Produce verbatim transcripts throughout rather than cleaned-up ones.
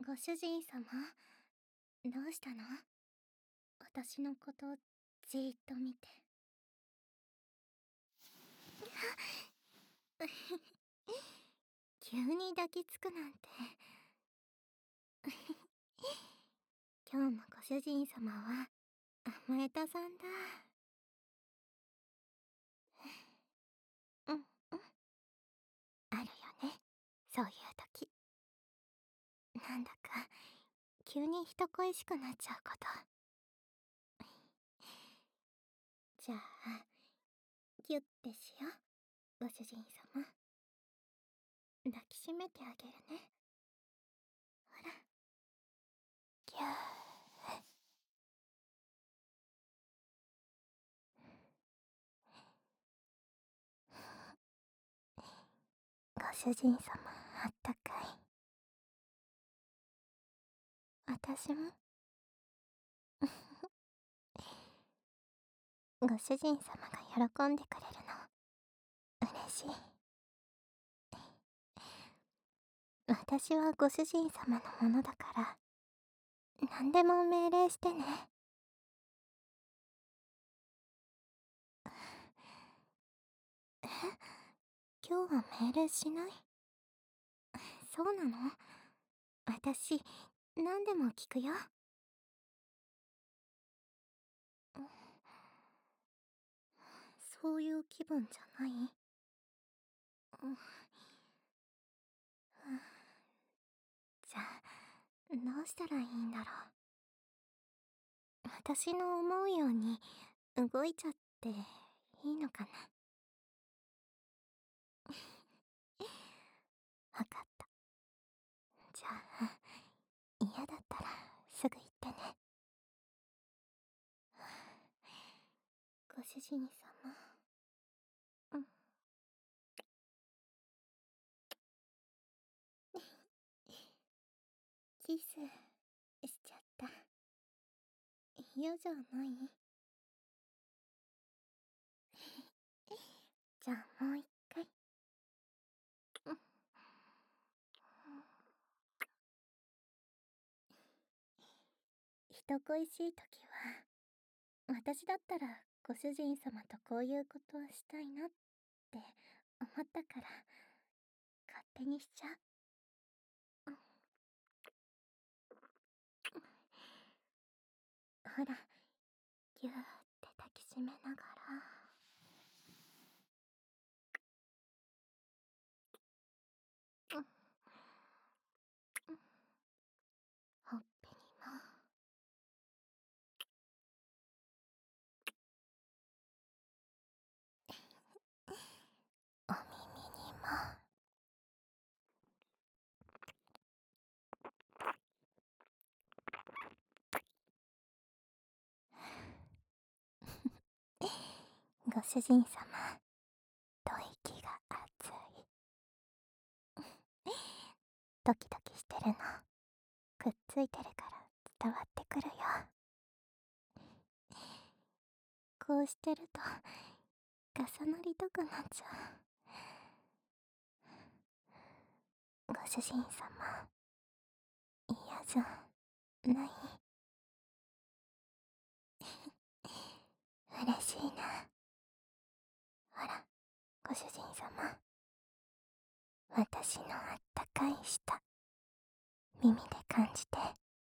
ご主人様、どうしたの？私のことじーっと見て。急に抱きつくなんて。今日もご主人様は甘えたさんだ。うんうん、あるよね、そういう時。なんだか急に人恋しくなっちゃうこと。じゃあギュッてしよう、ご主人様。抱きしめてあげるね。ほら、ギュー。ご主人様、あったかい。私もご主人様が喜んでくれるの嬉しい。私はご主人様のものだから何でも命令してね。え、今日は命令しない？そうなの？私何でも聞くよ。そういう気分じゃない？じゃあどうしたらいいんだろう。私の思うように動いちゃっていいのかな。わかった。じゃあ嫌だったらすぐ言ってね。ご主人様、うん。キスしちゃった。嫌じゃない？じゃあもう一回。うん。人恋しい時は私だったらご主人様とこういうことをしたいなって思ったから勝手にしちゃう。ほら、ぎゅーって抱きしめながら。うんうん、ほっぺにも。お耳にも。ご主人様、吐息が熱い。ドキドキしてるのくっついてるから伝わってくるよ。こうしてると重なりたくなっちゃう。ご主人様、嫌じゃない？嬉しいな。ほら、ご主人様、私のあったかい舌、耳で感じて。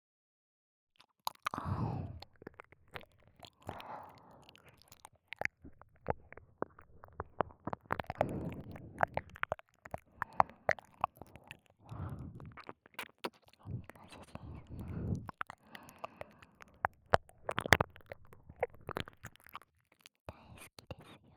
ご主人様、大好きですよ。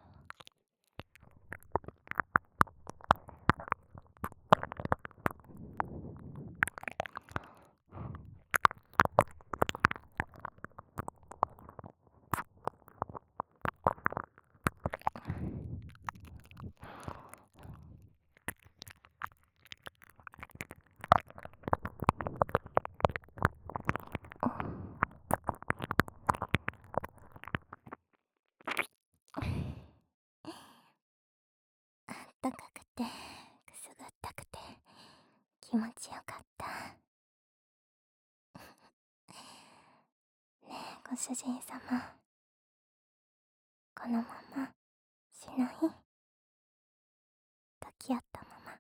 あったかくてくすぐったくて気持ちよかった。 ご主人様、このまましない？抱き合ったまま。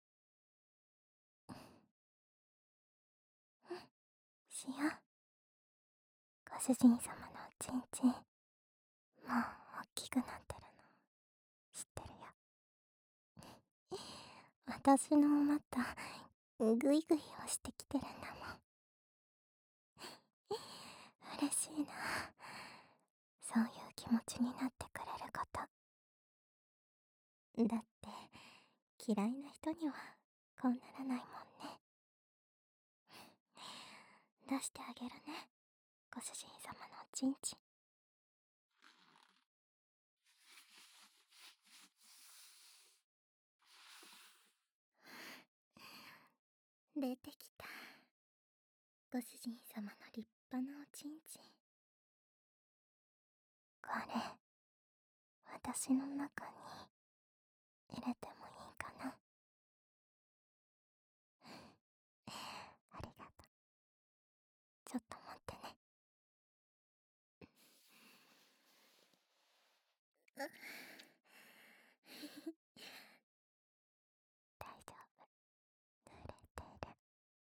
うん、しよう。ご主人様のおちんちん、もう大きくなってるの知ってるよ。私のまたグイグイ押してきてるんだもん。嬉しいな、そういう気持ちになってくれること。だって嫌いな人にはこうならないもんね。出してあげるね、ご主人様のおちんちん。出てきた、ご主人様の立派なおちんちん。これ私の中に入れてもいいかな？ありがとう。ちょっと待ってね。大丈夫、濡れてる。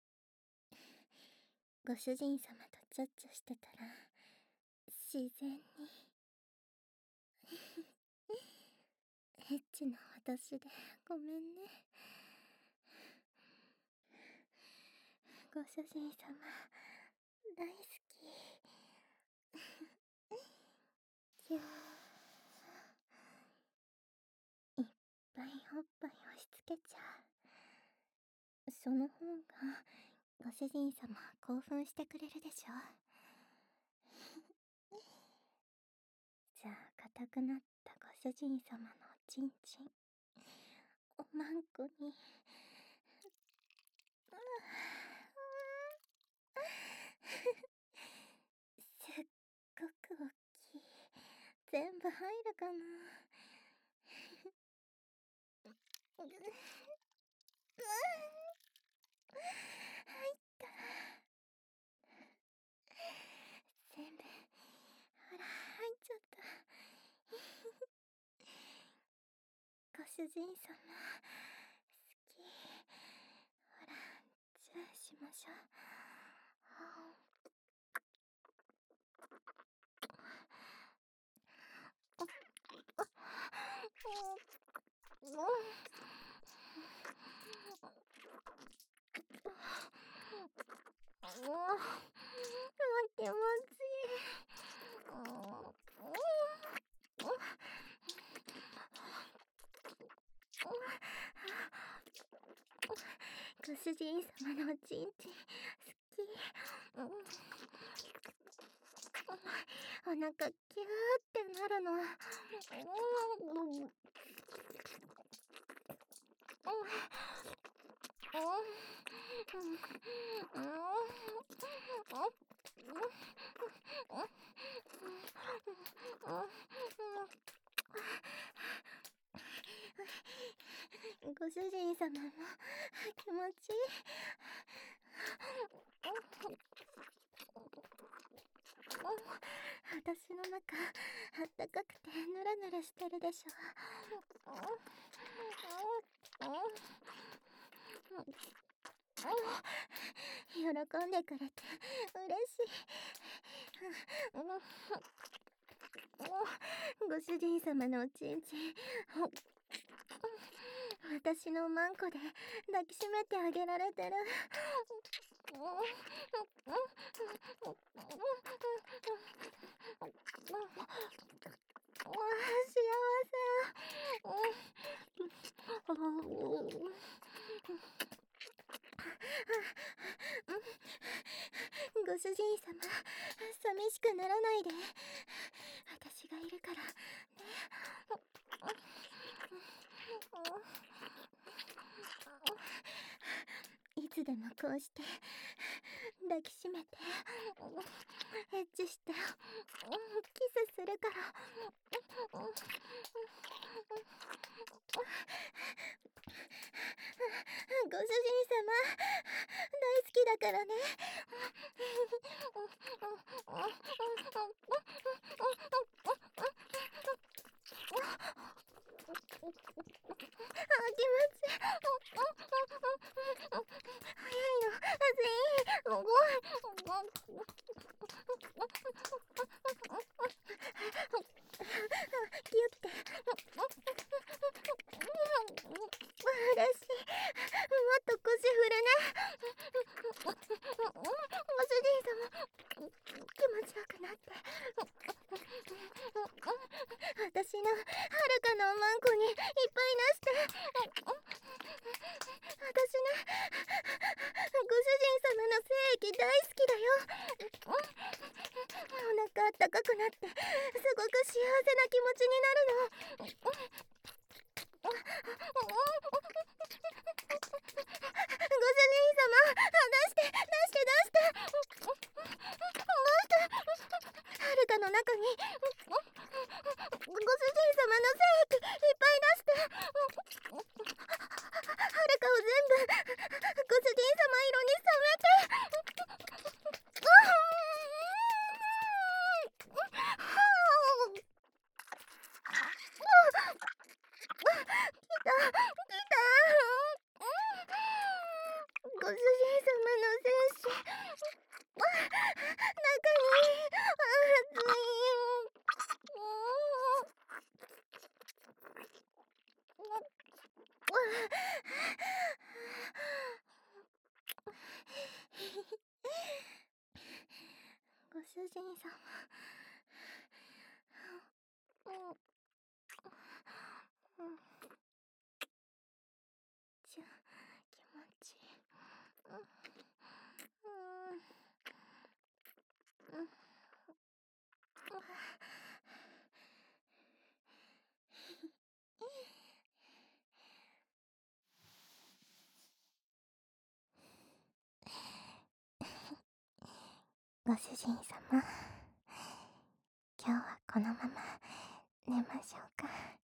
ご主人様とチャッチャしてたら自然にエッチな私でごめんね。ご主人様大好き。ぎゅー、いっぱいおっぱい押し付けちゃう。その方がご主人様興奮してくれるでしょ。じゃあ硬くなったご主人様のおちんちん、おまんこにすっごくおっきい。全部入るかな？うん、入った。全部ほら入っちゃった。ご主人様好き。ほら、チューしましょう。気持ちいい。ご主人様のおちんちん好き。お腹キューってなるの。ご主人様も気持ちいい。私の中あったかくてヌラヌラしてるでしょ。喜んでくれて嬉しい。ご主人様のおちんちん、私のマンコで抱きしめてあげられてる。わあ、幸せ。ご主人様、寂しくならないで。私がいるからね。いつでもこうして抱きしめてエッチしてキスするから。 ご主人様、大好きだからね。あ、気持ちいい。早いの、熱い。ごごギュって。嬉しい。もっと腰振るね。ご主人様、気持ちよくなって。私のはるかのおまんこにいっぱい出して。私ね、ご主人様の精液大好きだよ。お腹あったかくなってすごく幸せな気持ちになるの。ご主人様、出して出して出して。はるかの中にご主人様の精液いっぱい出して。はるかを全部ご主人様色に染めて。来た来た。ご主人様の精子、中に熱い。ご主人様、ちゃ気持ちいい。ご主人様、今日はこのまま寝ましょうか。